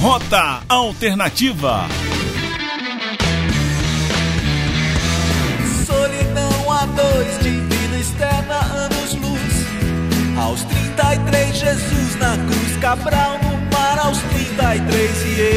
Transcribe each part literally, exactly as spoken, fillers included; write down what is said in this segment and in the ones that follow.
Rota Alternativa. Solidão a dois, divina externa, anos-luz. Aos trinta e três, Jesus na cruz, Cabral no mar aos trinta e três. E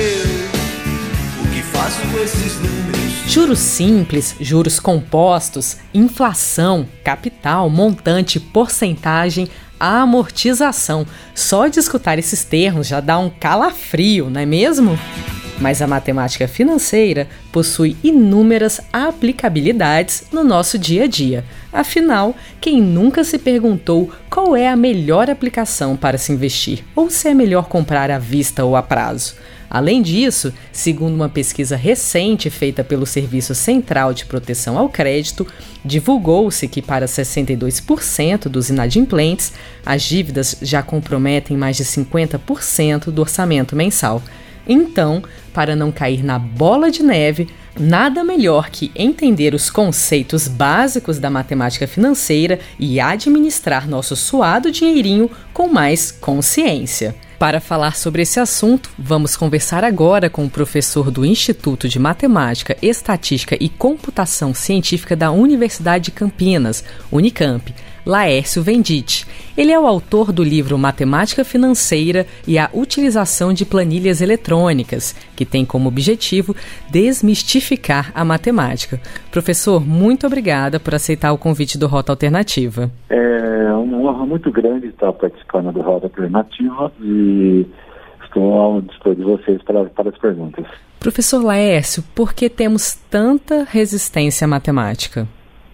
eu, o que faço com esses números? Juros simples, juros compostos, inflação, capital, montante, porcentagem, a amortização. Só de escutar esses termos já dá um calafrio, não é mesmo? Mas a matemática financeira possui inúmeras aplicabilidades no nosso dia a dia. Afinal, quem nunca se perguntou qual é a melhor aplicação para se investir, ou se é melhor comprar à vista ou a prazo? Além disso, segundo uma pesquisa recente feita pelo Serviço Central de Proteção ao Crédito, divulgou-se que para sessenta e dois por cento dos inadimplentes, as dívidas já comprometem mais de cinquenta por cento do orçamento mensal. Então, para não cair na bola de neve, nada melhor que entender os conceitos básicos da matemática financeira e administrar nosso suado dinheirinho com mais consciência. Para falar sobre esse assunto, vamos conversar agora com o professor do Instituto de Matemática, Estatística e Computação Científica da Universidade de Campinas, Unicamp, Laércio Venditti. Ele é o autor do livro Matemática Financeira e a Utilização de Planilhas Eletrônicas, que tem como objetivo desmistificar a matemática. Professor, muito obrigada por aceitar o convite do Rota Alternativa. É uma honra muito grande estar participando do Rota Alternativa e estou ao dispor de vocês para, para as perguntas. Professor Laércio, por que temos tanta resistência à matemática?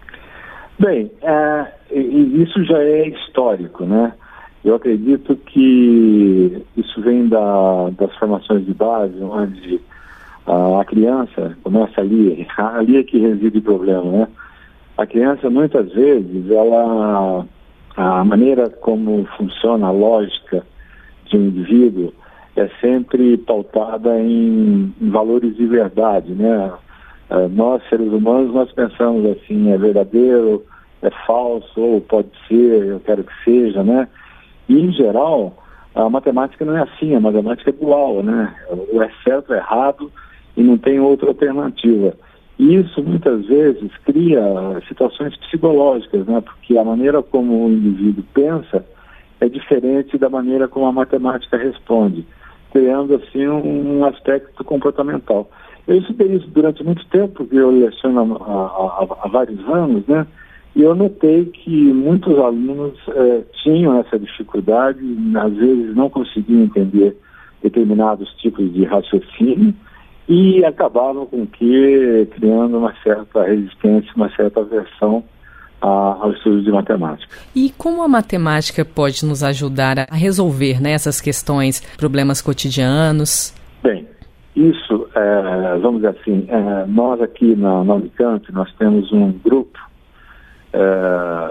Bem, é, isso já é histórico, né? Eu acredito que isso vem da, das formações de base, onde a criança começa ali, ali é que reside o problema, né? A criança, muitas vezes, ela, a maneira como funciona a lógica de um indivíduo é sempre pautada em, em valores de verdade, né? Nós, seres humanos, nós pensamos assim, é verdadeiro, é falso, ou pode ser, eu quero que seja, né? E, em geral, a matemática não é assim, a matemática é dual, né? Ou é certo ou é errado e não tem outra alternativa. E isso, muitas vezes, cria situações psicológicas, né? Porque a maneira como o indivíduo pensa é diferente da maneira como a matemática responde, criando, assim, um aspecto comportamental. Eu estudei isso durante muito tempo, porque eu leciono há, há, há vários anos, né? E eu notei que muitos alunos eh, tinham essa dificuldade, às vezes não conseguiam entender determinados tipos de raciocínio e acabavam com que criando uma certa resistência, uma certa aversão a, ao estudo de matemática. E como a matemática pode nos ajudar a resolver, né, essas questões, problemas cotidianos? Bem, isso, é, vamos dizer assim, é, nós aqui na, na Unicamp, nós temos um grupo é,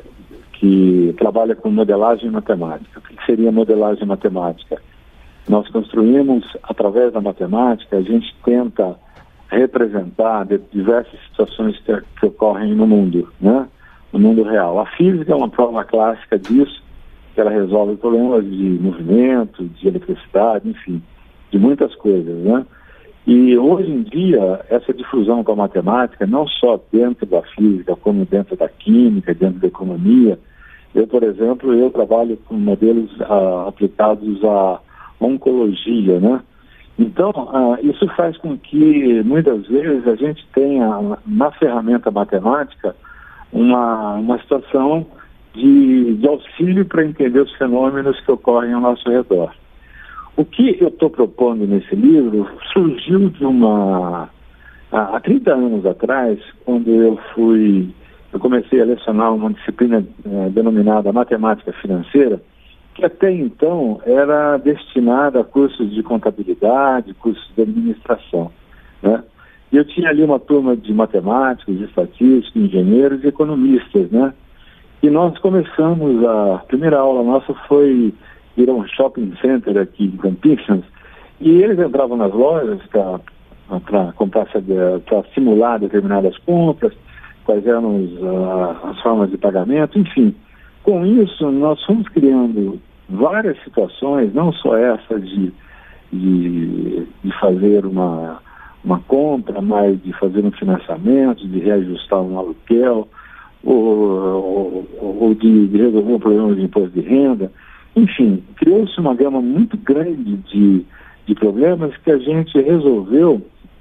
que trabalha com modelagem matemática. O que seria modelagem matemática? Nós construímos, através da matemática, a gente tenta representar diversas situações que, que ocorrem no mundo, né? No mundo real. A física é uma prova clássica disso, que ela resolve problemas de movimento, de eletricidade, enfim, de muitas coisas, né? E hoje em dia, essa difusão com a matemática, não só dentro da física, como dentro da química, dentro da economia. Eu, por exemplo, eu trabalho com modelos ah, aplicados à oncologia, né? Então, ah, isso faz com que, muitas vezes, a gente tenha, na ferramenta matemática, uma, uma situação de, de auxílio para entender os fenômenos que ocorrem ao nosso redor. O que eu estou propondo nesse livro surgiu de uma... Há trinta anos atrás, quando eu fui... Eu comecei a lecionar uma disciplina eh, denominada Matemática Financeira, que até então era destinada a cursos de contabilidade, cursos de administração, né? E eu tinha ali uma turma de matemáticos, de estatísticos, engenheiros e economistas, né? E nós começamos, a primeira aula nossa foi ir a um shopping center aqui em Campinas, e eles entravam nas lojas para comprar, para simular determinadas compras, quais eram os, uh, as formas de pagamento, enfim. Com isso, nós fomos criando várias situações, não só essa de, de, de fazer uma, uma compra, mais de fazer um financiamento, de reajustar um aluguel, ou, ou, ou de, de resolver um problema de imposto de renda. Enfim, criou-se uma gama muito grande de, de problemas que a gente resolveu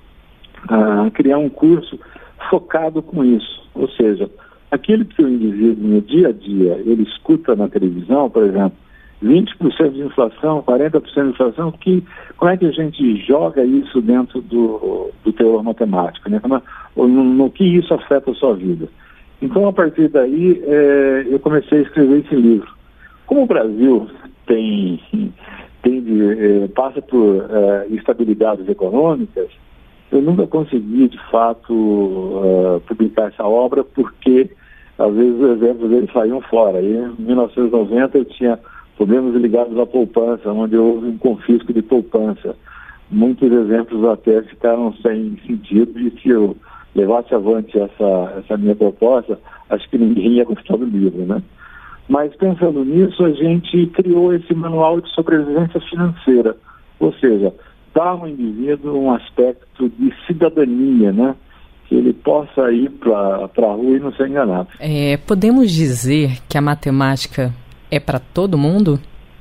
ah, criar um curso focado com isso. Ou seja, aquilo que o indivíduo no dia a dia, ele escuta na televisão, por exemplo, vinte por cento de inflação, quarenta por cento de inflação, que, como é que a gente joga isso dentro do, do teor matemático, né? Como, no, no que isso afeta a sua vida? Então, a partir daí, é, eu comecei a escrever esse livro. Como o Brasil tem, tem de, é, passa por é, instabilidades econômicas, eu nunca consegui, de fato, uh, publicar essa obra, porque, às vezes, os exemplos deles saíam fora. E, em mil novecentos e noventa, eu tinha problemas ligados à poupança, onde houve um confisco de poupança. Muitos exemplos até ficaram sem sentido, e se eu levasse avante essa, essa minha proposta, acho que ninguém ia gostar do livro, né? Mas, pensando nisso, a gente criou esse manual de sobrevivência financeira, ou seja, dar ao indivíduo um aspecto de cidadania, né? Que ele possa ir para a rua e não ser enganado. É, podemos dizer que a matemática é para todo mundo?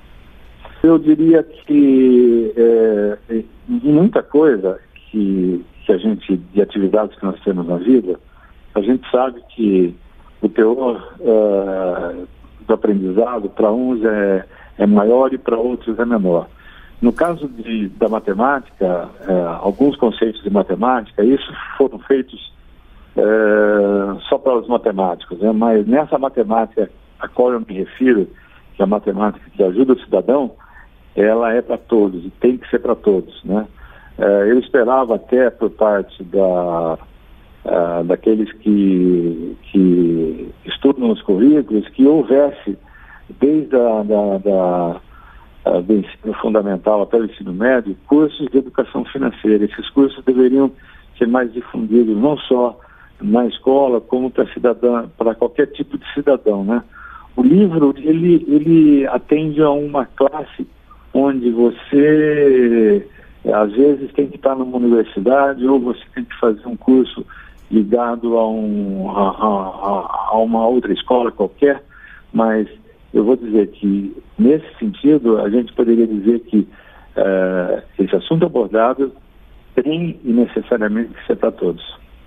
Eu diria que é, muita coisa que, que a gente, de atividades que nós temos na vida, a gente sabe que o teor é, do aprendizado para uns é, é maior e para outros é menor. No caso de, da matemática, é, alguns conceitos de matemática, isso foram feitos é, só para os matemáticos, né? Mas nessa matemática a qual eu me refiro, que é a matemática que ajuda o cidadão, ela é para todos e tem que ser para todos, né? É, eu esperava até por parte da, é, daqueles que, que estudam os currículos que houvesse, desde a da, da do ensino fundamental até o ensino médio, cursos de educação financeira. Esses cursos deveriam ser mais difundidos, não só na escola, como para cidadão, para qualquer tipo de cidadão, né? O livro, ele, ele atende a uma classe onde você, às vezes, tem que estar numa universidade ou você tem que fazer um curso ligado a, um, a, a, a uma outra escola qualquer, mas eu vou dizer que, nesse sentido, a gente poderia dizer que uh, esse assunto abordado tem e necessariamente que ser para todos.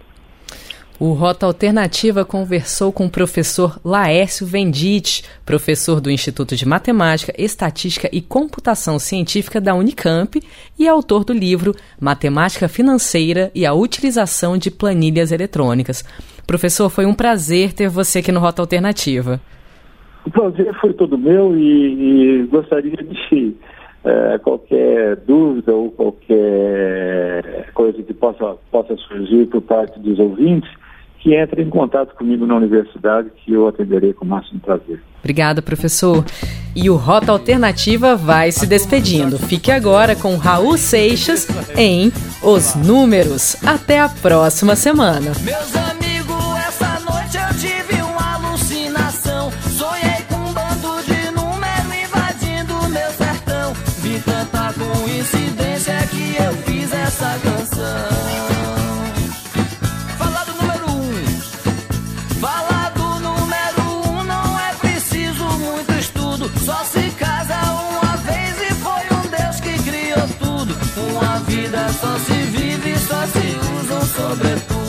O Rota Alternativa conversou com o professor Laércio Venditti, professor do Instituto de Matemática, Estatística e Computação Científica da Unicamp e autor do livro Matemática Financeira e a Utilização de Planilhas Eletrônicas. Professor, foi um prazer ter você aqui no Rota Alternativa. O prazer foi todo meu e, e gostaria de é, qualquer dúvida ou qualquer coisa que possa, possa surgir por parte dos ouvintes, que entre em contato comigo na universidade, que eu atenderei com o máximo prazer. Obrigada, professor. E o Rota Alternativa vai se despedindo. Fique agora com Raul Seixas em Os Números. Até a próxima semana. Meus amigos, essa noite eu tive uma alucinação. Sonhei com um bando de número invadindo meu sertão. Vi tanta coincidência que eu fiz essa canção. Fala do número um. Fala do número um, não é preciso muito estudo. Só se casa uma vez e foi um Deus que criou tudo. Uma vida só se vive, só se usa um sobretudo.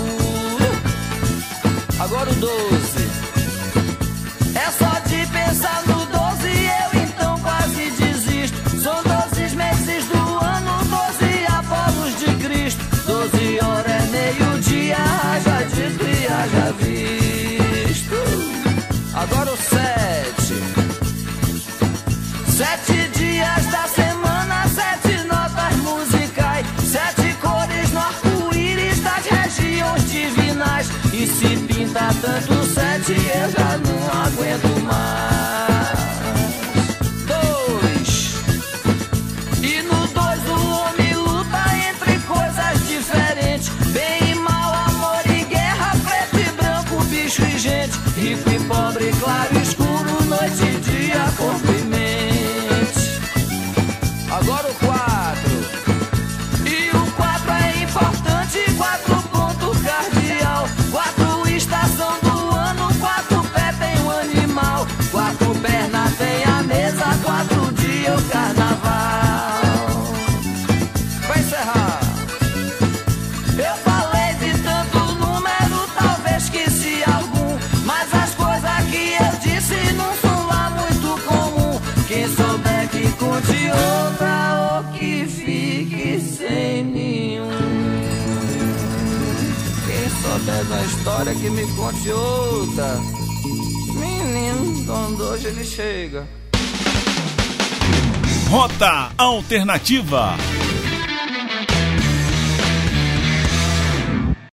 Agora o doze. É só de pensar no doze, eu então quase desisto. São doze meses do ano, doze Apolos de Cristo. Doze horas é meio-dia, haja dito e haja visto. Agora o sete. Sete dias da semana, sete notas musicais. Sete cores no arco-íris das regiões divinais. E se pinta tanto sete, eu já não aguento mais. Dois. E no dois o homem luta entre coisas diferentes. Bem e mal, amor e guerra, preto e branco, bicho e gente. Rico e pobre, claro e escuro, noite e dia, corpo e mente. Agora o quatro. pede uma história que me conte outra. Menino, quando hoje ele chega. Rota Alternativa.